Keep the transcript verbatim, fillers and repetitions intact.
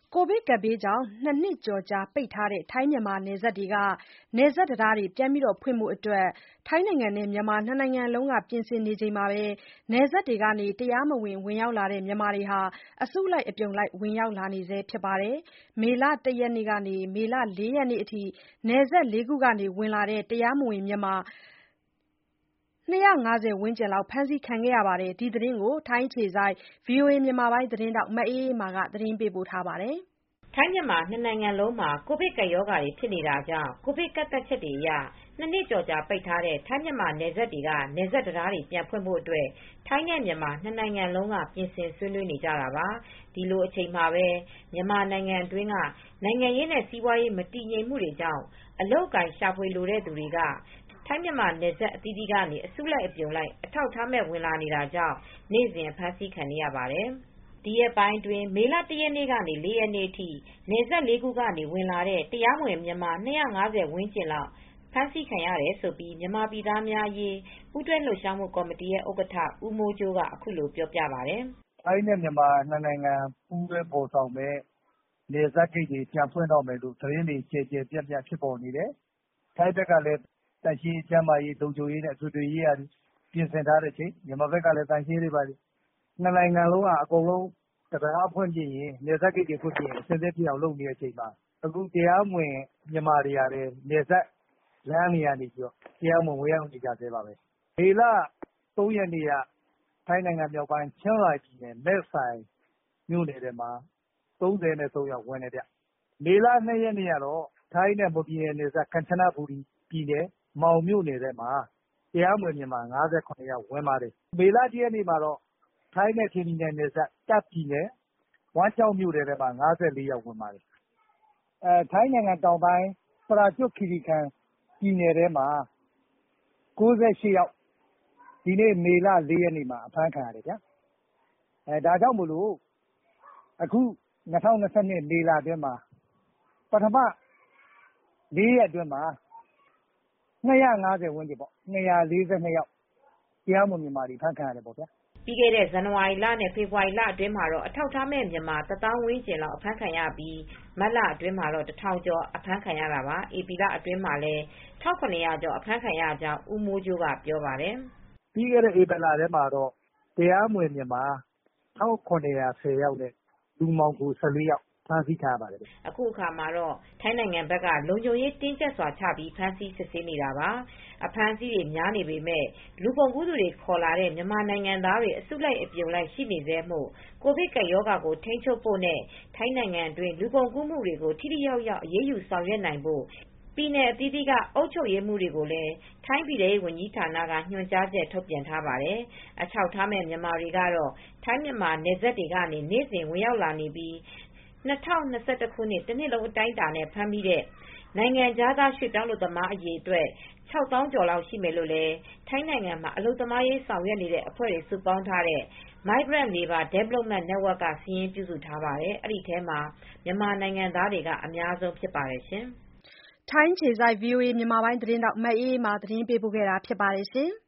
ကိုဗစ်ကပ်ဘေးကြောင့်နှစ်နှစ်ကျော်ကြာပိတ်ထားတဲ့ ထိုင်းမြန်မာနယ်စပ်တွေက နယ်စပ်တံတားတွေ ပြန်ဖွင့်ဖို့ ထိုင်းနိုင်ငံနဲ့ မြန်မာ နှစ်နိုင်ငံလုံးက ပြင်ဆင်နေချိန်မှာပဲ နယ်စပ်တွေကနေ တရားမဝင် ဝင်ရောက်လာတဲ့ မြန်မာတွေ အစုလိုက်အပြုံလိုက် ဝင်ရောက်လာနေဆဲဖြစ်ပါတယ်။ မေလ ၁ ရက်နေ့ကနေ မေလ ၄ ရက်နေ့အထိ နယ်စပ် လေးခုကနေ ဝင်လာတဲ့ တရားမဝင်မြန်မာ ၂၅၀ ဝန်းကျင်လောက် ဖမ်းဆီးခံခဲ့ရပါတယ်။ ဒီသတင်းကို ထိုင်းအခြေစိုက် ဗွီအိုအေသတင်းထောက် မအေးအေးမာက သတင်းပေးပို့ထားပါတယ်။ ထိုင်းမြန်မာနှစ်နိုင်ငံလုံးမှာ ကိုဗစ်ကပ်ရောဂါတွေဖြစ်နေတာကြောင့် ကိုဗစ်ကန့်သတ်ချက်တွေအရ နှစ်နှစ်ကျော်ကြာပိတ်ထားတဲ့ ထိုင်းမြန်မာနယ်စပ်တွေက နယ်စပ်တံတားတွေ ပြန်ဖွင့်ဖို့အတွက် ထိုင်းနဲ့မြန်မာနှစ်နိုင်ငံလုံးက ပြင်ဆင်ဆွေးနွေးနေကြတာပါ။ ဒီလိုအချိန်မှာပဲ မြန်မာနိုင်ငံအတွင်းက နိုင်ငံရေးနဲ့ စီးပွားရေးမတည်ငြိမ်မှုတွေကြောင့် အလုပ်အကိုင်ရှာဖွေလိုသူတွေက ထိုင်းမြန်မာနယ်စပ်အသီးသီးကနေ အစုလိုက်အပြုံလိုက် အထောက်အထားမဲ့ ဝင်လာနေတာကြောင့် နေ့စဉ် အဖမ်းဆီးခံနေရပါတယ်။ ဒီရက်ပိုင်းအတွင်း မေလ ၁ ရက်နေ့ကနေ ၄ ရက်နေ့အထိ နယ်စပ် လေးခုကနေ ဝင်လာတဲ့ တရားမဝင်မြန်မာ ၂၅၀ ဝန်းကျင်လောက် ဖမ်းဆီးခံရတယ်လို့ မြန်မာပြည်သားများအရေး ပူးတွဲလှုပ်ရှားမှုကော်မတီဥက္ကဋ္ဌ ဦးမိုးကြိုးက အခုလိုပြောပြပါတယ်။ "ထိုင်းနဲ့မြန်မာ နှစ်နိုင်ငံပူးတွဲဖော်ဆောင်မယ့် နယ်စပ်ဂိတ်တွေ ပြန်ဖွင့်တော့မယ်လို့ သတင်းတွေ ကျယ်ကျယ်ပြန့်ပြန့် ဖြစ်ပေါ်နေတယ်။ ထိုင်းဘက်ကလည်း သန့်ရှင်းရေး၊ ကျန်းမာရေး၊ လုံခြုံရေးနဲ့ အထွေထွေရေးရာတွေ ပြင်ဆင်ထားချိန် မြန်မာဘက်ကလည်း သန့်ရှင်းရေးတွေ နှစ်နိုင်ငံလုံးက တံတားဖွင့်ပြီးရင် နယ်စပ်ဂိတ်တွေဖွင့်ရင် အဆင်သင့်ဖြစ်အောင်လုပ်နေချိန်မှာ အခုတရားမဝင်မြန်မာတွေကလည်း နယ်စပ်လမ်းတွေကနေ တရားမဝင် ဝင်ရောက်နေကြဆဲပါပဲ။ မေလ ၃ ရက်နေ့က ထိုင်းနိုင်ငံမြောက်ပိုင်း ချင်းရိုင်ပြည်နယ် မဲဆိုင်မြို့နယ်ထဲမှာ ၃၃ ယောက်ဝင်တယ်။ မေလ ၂ ရက်နေ့ကတော့ ထိုင်းနဲ့မွန်ပြည်နယ်နယ်စပ် ကမ်ချနဘူရီပြည်နယ် မောင်မြို့နယ်ထဲမှာ တရားမဝင်မြန်မာ ၅၇ ယောက်ဝင်ပါတယ်။ မေလ ၁ ရက်နေ့မှာတော့ ထိုင်းနဲ့ချင်းပြည်နယ်နယ်စပ် တာ့ခ်ပြည်နယ် ဝမ်ကျောင်းမြို့နယ်ထဲမှာ ၅၄ ယောက်ဝင်ပါတယ်။ ထိုင်းနိုင်ငံတောင်ပိုင်း ပရာကျွတ်ခီရီကန်ပြည်နယ်ထဲမှာ ၉၈ ယောက် ဒီနေ့ မေလ ၄ ရက်နေ့မှာ အဖမ်းခံရတယ်။ ဒါကြောင့်မို့ အခု ၂၀၂၂ မေလအတွင်းမှာ ပထမ လေးရက်အတွင်းမှာ ၂၅၀ ဝန်းကျင် ၂၄၂ ယောက် တရားမဝင်မြန်မာတွေ အဖမ်းခံရတယ်ပေါ့ဗျာ။ " ပြီးခဲ့တဲ့ ဇန်နဝါရီလနဲ့ ဖေဖေါ်ဝါရီလအတွင်းမှာတော့ အထောက်အထားမဲ့မြန်မာ တသောင်းဝန်းကျင်လောက် အဖမ်းခံရပြီး မတ်လအတွင်းမှာတော့ တထောင်ကျော် အဖမ်းခံရတာပါ။ ဧပြီလအတွင်းမှာလည်း ၁၇၀၀ ကျော် အဖမ်းခံရကြောင်း ဦးမိုးကြိုးကပြောပါတယ်။ "ပြီးခဲ့တဲ့ ဧပြီလထဲမှာတော့ တရားမဝင်မြန်မာ ၁၇၁၀ ယောက်နဲ့ လူမှောင်ခို ၁၄ ယောက် ဖမ်းဆီးခံရပါတယ်။" အခုအခါမှာတော့ ထိုင်းနိုင်ငံဘက်က လုံခြုံရေးတင်းကြပ်စွာချပြီး ဖမ်းဆီးစစ်ဆေးနေတာပါ။ အဖမ်းအဆီးတွေများနေပေမဲ့ လူကုန်ကူးသူတွေခေါ်လာတဲ့ မြန်မာနိုင်ငံသားတွေ အစုလိုက်အပြုံလိုက် ရှိနေဆဲမို့ ကိုဗစ်ကပ်ရောဂါကို ထိန်းချုပ်ဖို့နဲ့ ထိုင်းနိုင်ငံတွင်း လူကုန်ကူးမှုတွေကို ထိထိရောက်ရောက် အရေးယူဆောင်ရွက်နိုင်ဖို့ ပြည်နယ်အသီးသီးက အုပ်ချုပ်ရေးမှူးတွေကိုလည်း ထိုင်းပြည်ထဲရေးဝန်ကြီးဌာနက ညွှန်ကြားချက် ထုတ်ပြန်ထားပါတယ်။ အထောက်အထားမဲ့ မြန်မာတွေကတော့ ထိုင်းမြန်မာနယ်စပ်တွေကနေ နေ့စဉ်ဝင်ရောက်လာနေပြီး ၂၀၂၁ ခုနှစ် တနှစ်လုံးအတိုင်းအတာနဲ့ ဖမ်းမိတဲ့ နိုင်ငံခြားသားရွှေ့ပြောင်းအလုပ်သမား အရေအတွက် ခြောက်သောင်းကျော်လောက်ရှိမယ်လို့ ထိုင်းနိုင်ငံမှာ အလုပ်သမားရေးဆောင်ရွက်နေတဲ့အဖွဲ့တွေ စုပေါင်းထားတဲ့ Migrant Labour Development Network က စာရင်းပြုစုထားပါတယ်။ အဲဒီထဲမှာ မြန်မာနိုင်ငံသားတွေက အများဆုံးဖြစ်ပါတယ်ရှင်။ထိုင်းအခြေစိုက် ဗွီအိုအေသတင်းထောက် မအေးအေးမာ သတင်းပေးပို့ထားပါတယ်ရှင်။